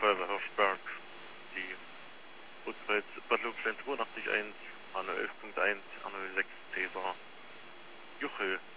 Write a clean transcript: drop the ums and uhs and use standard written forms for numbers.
Feuerwehr Hirschberg, die Rückkreuz Bad 821, Anno 11.1, Anno 6 Cäsar, Juchel.